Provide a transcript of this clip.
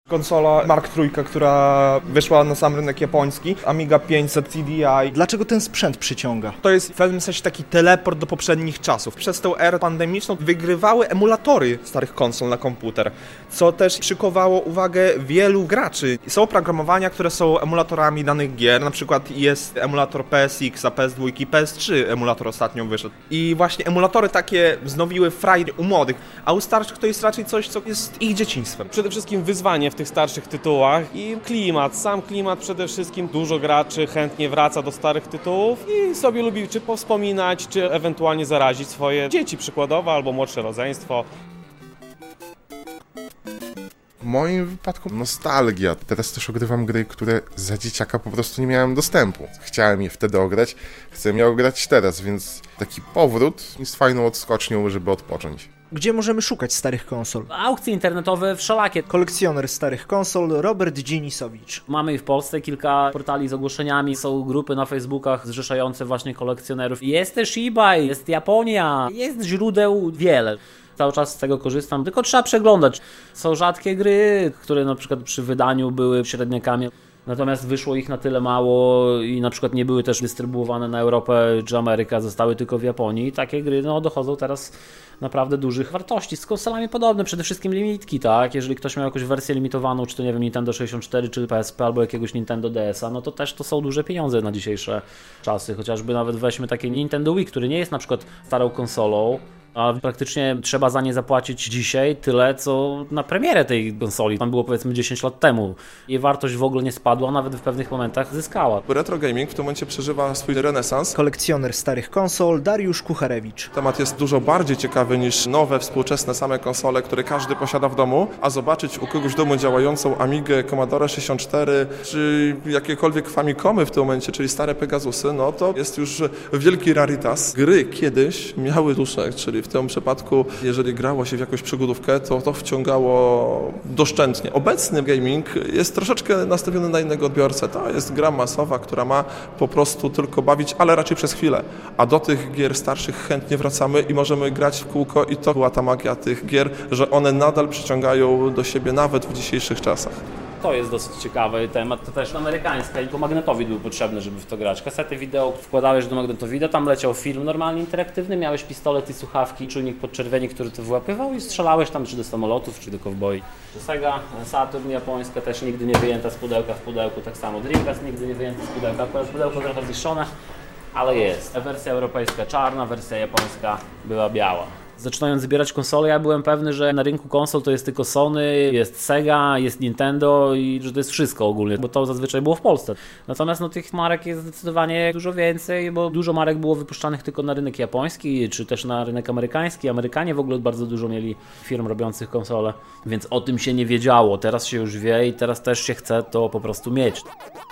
Konsola Mark III, która wyszła na sam rynek japoński, Amiga 500 CDI. Dlaczego ten sprzęt przyciąga? To jest w pewnym sensie taki teleport do poprzednich czasów. Przez tę erę pandemiczną wygrywały emulatory starych konsol na komputer, co też przykowało uwagę wielu graczy. Są oprogramowania, które są emulatorami danych gier, na przykład jest emulator PSX, PS2, PS3 emulator ostatnio wyszedł. I właśnie emulatory takie wznowiły frajdę u młodych, a u starszych to jest raczej coś, co jest ich dzieciństwem. Przede wszystkim wyzwanie w tych starszych tytułach i klimat, sam klimat przede wszystkim. Dużo graczy chętnie wraca do starych tytułów i sobie lubi czy powspominać, czy ewentualnie zarazić swoje dzieci przykładowo albo młodsze rodzeństwo. W moim wypadku nostalgia. Teraz też ogrywam gry, które za dzieciaka po prostu nie miałem dostępu. Chciałem je wtedy ograć, chcę je ograć teraz, więc taki powrót jest fajną odskocznią, żeby odpocząć. Gdzie możemy szukać starych konsol? Aukcje internetowe wszelakie. Kolekcjoner starych konsol Robert Dzinisowicz. Mamy i w Polsce kilka portali z ogłoszeniami, są grupy na Facebookach zrzeszające właśnie kolekcjonerów. Jest też eBay, jest Japonia, jest źródeł wiele. Cały czas z tego korzystam, tylko trzeba przeglądać. Są rzadkie gry, które na przykład przy wydaniu były średniakami. Natomiast wyszło ich na tyle mało i na przykład nie były też dystrybuowane na Europę czy Amerykę, zostały tylko w Japonii. I takie gry dochodzą teraz naprawdę dużych wartości. Z konsolami podobne, przede wszystkim limitki, tak? Jeżeli ktoś miał jakąś wersję limitowaną, czy to nie wiem, Nintendo 64, czy PSP, albo jakiegoś Nintendo DS-a, no to też to są duże pieniądze na dzisiejsze czasy. Chociażby nawet weźmy takie Nintendo Wii, który nie jest na przykład starą konsolą, a praktycznie trzeba za nie zapłacić dzisiaj tyle, co na premierę tej konsoli. Tam było powiedzmy 10 lat temu. Jej wartość w ogóle nie spadła, nawet w pewnych momentach zyskała. Retro gaming w tym momencie przeżywa swój renesans. Kolekcjoner starych konsol Dariusz Kucharewicz. Temat jest dużo bardziej ciekawy niż nowe, współczesne same konsole, które każdy posiada w domu, a zobaczyć u kogoś w domu działającą Amigę, Commodore 64 czy jakiekolwiek Famicomy w tym momencie, czyli stare Pegasusy, no to jest już wielki rarytas. Gry kiedyś miały duszę, czyli w tym przypadku, jeżeli grało się w jakąś przygodówkę, to wciągało doszczętnie. Obecny gaming jest troszeczkę nastawiony na innego odbiorcę. To jest gra masowa, która ma po prostu tylko bawić, ale raczej przez chwilę. A do tych gier starszych chętnie wracamy i możemy grać w kółko i to była ta magia tych gier, że one nadal przyciągają do siebie nawet w dzisiejszych czasach. To jest dosyć ciekawy temat, to też amerykańska, tylko magnetowid był potrzebny, żeby w to grać. Kasety wideo wkładałeś do magnetowida, tam leciał film normalnie interaktywny, miałeś pistolet i słuchawki, czujnik podczerwieni, który to wyłapywał i strzelałeś tam czy do samolotów, czy do kowboi. Sega Saturn japońska też nigdy nie wyjęta z pudełka w pudełku, tak samo Dreamcast nigdy nie wyjęta z pudełka, akurat pudełko trochę zniszczone, ale jest. Wersja europejska czarna, wersja japońska była biała. Zaczynając zbierać konsole, ja byłem pewny, że na rynku konsol to jest tylko Sony, jest Sega, jest Nintendo i że to jest wszystko ogólnie, bo to zazwyczaj było w Polsce. Natomiast tych marek jest zdecydowanie dużo więcej, bo dużo marek było wypuszczanych tylko na rynek japoński, czy też na rynek amerykański. Amerykanie w ogóle bardzo dużo mieli firm robiących konsole, więc o tym się nie wiedziało. Teraz się już wie i teraz też się chce to po prostu mieć.